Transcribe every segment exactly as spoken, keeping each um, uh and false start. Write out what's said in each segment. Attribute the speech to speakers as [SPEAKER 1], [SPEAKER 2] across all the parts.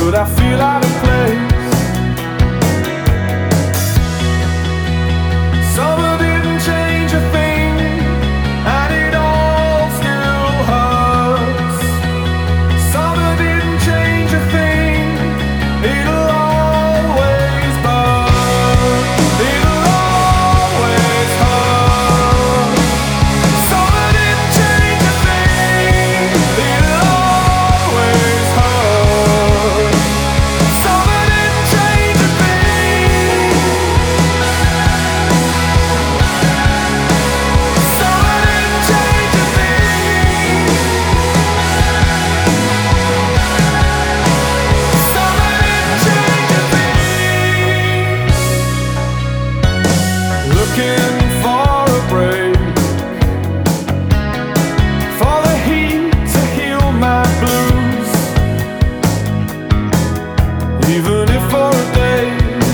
[SPEAKER 1] But I feel out of place. Summer didn't change a thing, and it all still hurts. Summer didn't change a thing, it'll always burn. It'll always hurt. Summer didn't change a thing, it'll always hurt. Summer didn't change a thing. Summer didn't change a thing. Summer didn't change a thing. Looking for a break, for the heat to heal my blues. Even if for a day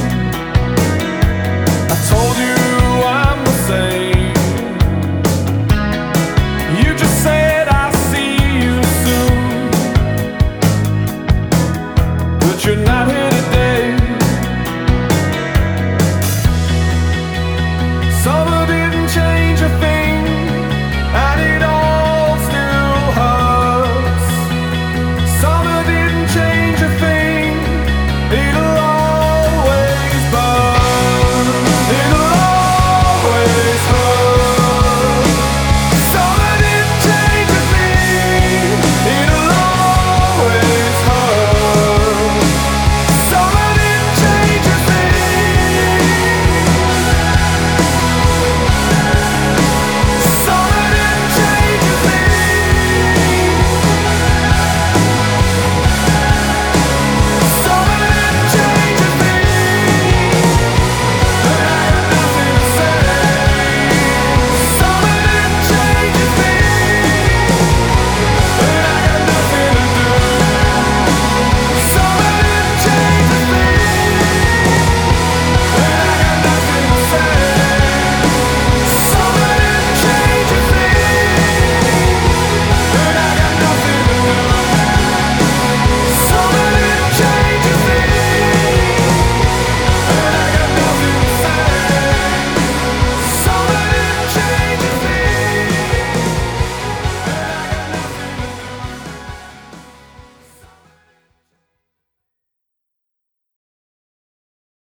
[SPEAKER 1] I told you I'm the same, you just said I'll see you soon. But you're not here